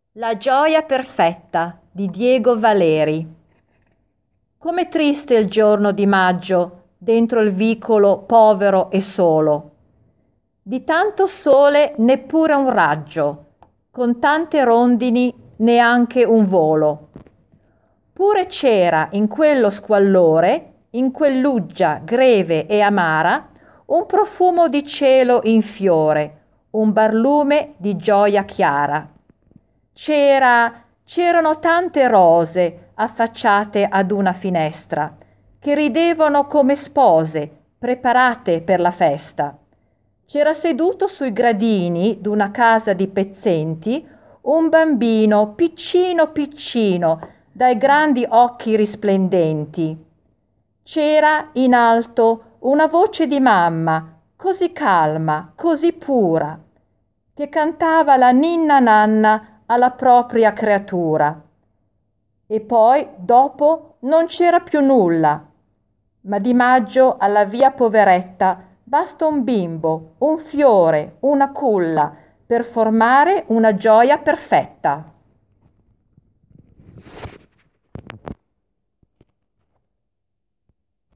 La gioia perfetta di Diego Valeri. Come triste il giorno di maggio, dentro il vicolo povero e solo. Di tanto sole neppure un raggio, con tante rondini neanche un volo. Pure c'era in quello squallore, in quell'uggia greve e amara, un profumo di cielo in fiore, un barlume di gioia chiara. C'erano tante rose affacciate ad una finestra, che ridevano come spose, preparate per la festa. C'era seduto sui gradini d'una casa di pezzenti un bambino piccino piccino, dai grandi occhi risplendenti. C'era in alto una voce di mamma, così calma, così pura, che cantava la ninna nanna alla propria creatura. E poi, dopo, non c'era più nulla, ma di maggio alla via Poveretta basta un bimbo, un fiore, una culla, per formare una gioia perfetta.